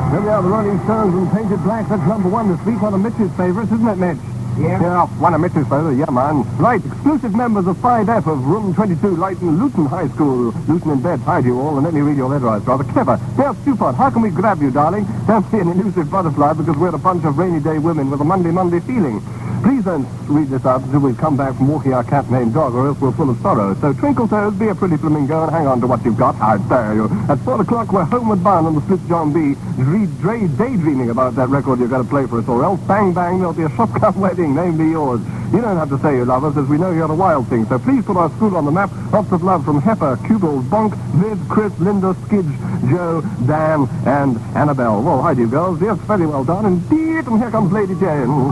Here we are, the Rolling Stones and Painted Black. That's number one this week. One of Mitch's favorites, isn't it, Mitch? Yeah, one of Mitch's favorites. Yeah, man. Right, exclusive members of 5F of Room 22, Luton High School. Luton in bed. Hi to you all, and let me read your letter. It's rather clever. Dear Stupid, how can we grab you, darling? Don't be an elusive butterfly because we're a bunch of rainy day women with a Monday feeling. Please don't read this out until we've come back from walking our cat named Dog, or else we're full of sorrow. So twinkle toes, be a pretty flamingo, and hang on to what you've got. How dare you? At 4 o'clock, we're homeward bound on the Split John B. Daydreaming about that record you've got to play for us, or else, bang, bang, there'll be a shotgun wedding, namely yours. You don't have to say you love us, as we know you're a wild thing. So please put our school on the map. Lots of love from Heifer, Cubel, Bonk, Viv, Chris, Linda, Skidge, Joe, Dan, and Annabelle. Well, hi to you girls. Yes, very well done indeed. And here comes Lady Jane.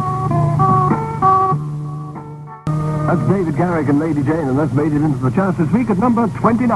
That's David Garrick and Lady Jane, and that's made it into the charts this week at number 29.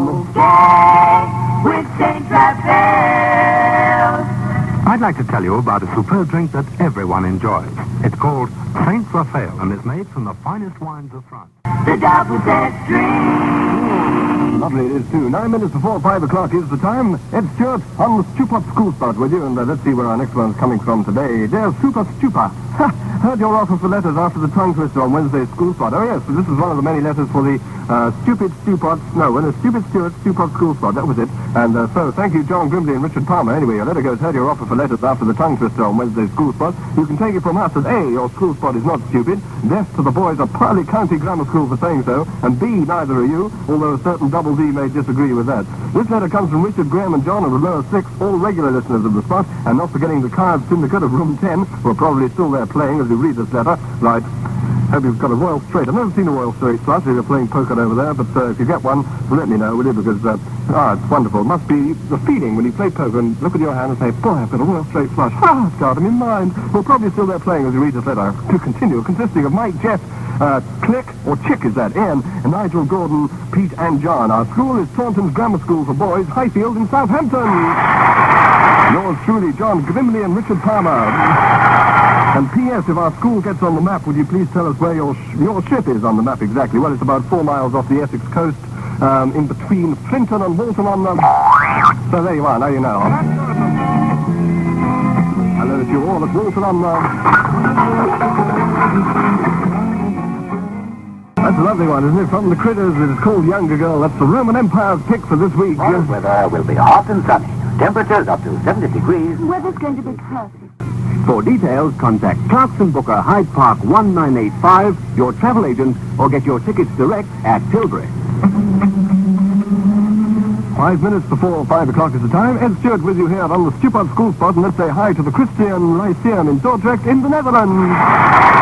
I'd like to tell you about a superb drink that everyone enjoys. It's called Saint Raphael, and is made from the finest wines of France. The double deck drink. Lovely it is, too. 9 minutes before 5 o'clock is the time. Ed Stewart on the Stupot School Spot with you, and let's see where our next one's coming from today. Dear Super Stupa. Heard your offer for letters after the tongue twister on Wednesday's school spot. Oh, yes, this is one of the many letters for the Stupid Stupot Stupot School Spot. That was it. And so, thank you, John Grimley and Richard Palmer. Anyway, your letter goes, heard your offer for letters after the tongue twister on Wednesday's school spot. You can take it from us as A, your school spot is not stupid, deaf to the boys of Parley County Grammar School for saying so, and B, neither are you, although a certain double D may disagree with that. This letter comes from Richard, Graham and John of the lower 6, all regular listeners of the spot, and not forgetting the Card Syndicate of Room 10, who are probably still there playing as you read this letter. Right. Hope you've got a Royal Straight. I've never seen a Royal Straight flush if you're playing poker over there, but if you get one, let me know, will you? Because, it's wonderful. It must be the feeling when you play poker and look at your hand and say, boy, I've got a Royal Straight flush. Ah, it's got them in mind. We're probably still there playing as you read this letter. To continue, consisting of Mike, Jeff, Click, or Chick is that, Ian, and Nigel, Gordon, Pete, and John. Our school is Taunton's Grammar School for Boys, Highfield in Southampton. Yours truly, John Grimley and Richard Palmer. And P.S., if our school gets on the map, would you please tell us where your ship is on the map exactly? Well, it's about 4 miles off the Essex coast, in between Flinton and Walton on the... So there you are, now you know. I know that you're all at Walton on the... That's a lovely one, isn't it? From the Critters, it's called Younger Girl. That's the Roman Empire's pick for this week. Well, weather will be hot and sunny. Temperatures up to 70 degrees. Weather's going to be perfect. For details, contact Clarkson Booker, Hyde Park 1985, your travel agent, or get your tickets direct at Tilbury. 5 minutes before 5 o'clock is the time. Ed Stewart with you here on the Stupid School Spot, and let's say hi to the Christian Lyceum in Dordrecht in the Netherlands.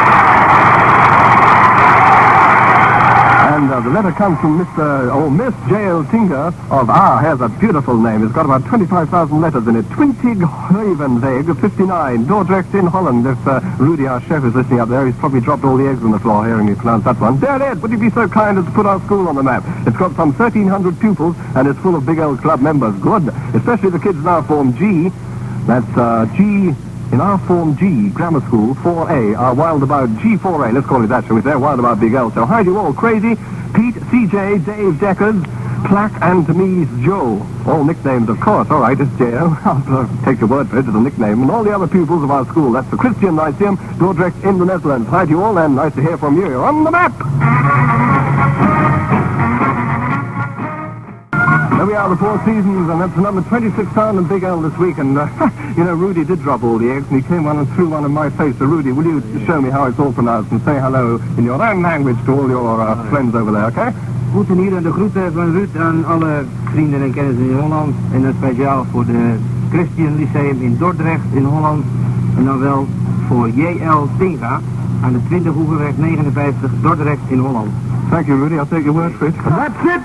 And the letter comes from Miss J.L. Tinker of here's a beautiful name. It's got about 25,000 letters in it. Twintig Havenweg 59, Dordrecht in Holland. If Rudy, our chef, is listening up there, he's probably dropped all the eggs on the floor hearing me pronounce that one. Dear Ed, would you be so kind as to put our school on the map? It's got some 1,300 pupils, and it's full of big old club members. Good. Especially the kids in our Form G. That's G... In our Form G, Grammar School, 4A, are wild about G4A, let's call it that, shall we say, wild about Big L. So hi to you all, Crazy, Pete, CJ, Dave, Deckers, Plack, and to me's Joe. All nicknames, of course. All right, it's J.O. I'll take your word for it as a nickname. And all the other pupils of our school. That's the Christian Lyceum, Dordrecht in the Netherlands. Hi to you all, and nice to hear from you. You're on the map! There we are, the Four Seasons, and that's the number 26 town in Big L this week. And, Rudy did drop all the eggs, and he came one and threw one in my face. So, Rudy, will you show me how it's all pronounced and say hello in your own language to all your friends over there, okay? Groeten hier en de groeten van Ruud aan alle vrienden en kennissen in Holland. En dat speciaal voor de Christian Lyceum in Dordrecht in Holland. En dan wel voor J.L. Tinga aan de 20 Hoevenweg 59 Dordrecht in Holland. Thank you, Rudy. I'll take your word for it. And that's it!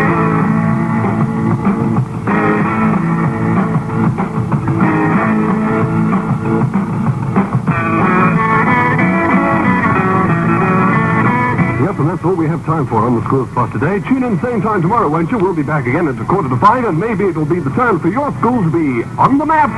And that's all we have time for on the School Spot today. Tune in same time tomorrow, won't you? We'll be back again at 4:45, and maybe it'll be the turn for your school to be on the map.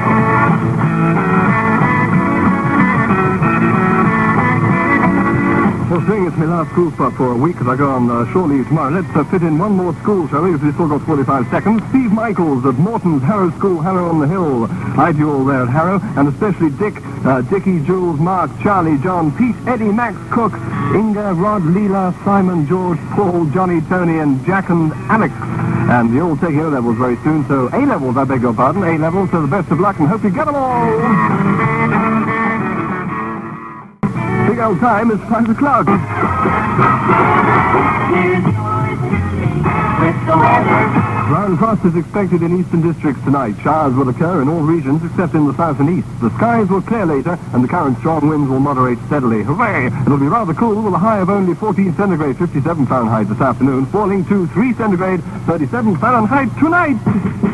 Well, seeing it's my last school spot for a week as I go on shore leave tomorrow, let's fit in one more school, shall we? Because we've still got 45 seconds. Steve Michaels at Morton's Harrow School, Harrow on the Hill. Hi to you all there at Harrow, and especially Dick, Dickie, Jules, Mark, Charlie, John, Pete, Eddie, Max, Cook, Inga, Rod, Leela, Simon, George, Paul, Johnny, Tony, and Jack and Alex. And you're all taking O-levels very soon, so A-levels, I beg your pardon, A-levels, so the best of luck and hope you get them all! Big old time is 5 o'clock. Ground frost is expected in eastern districts tonight. Showers will occur in all regions except in the south and east. The skies will clear later and the current strong winds will moderate steadily. Hooray! It'll be rather cool with a high of only 14 centigrade, 57 Fahrenheit this afternoon, falling to 3 centigrade, 37 Fahrenheit tonight.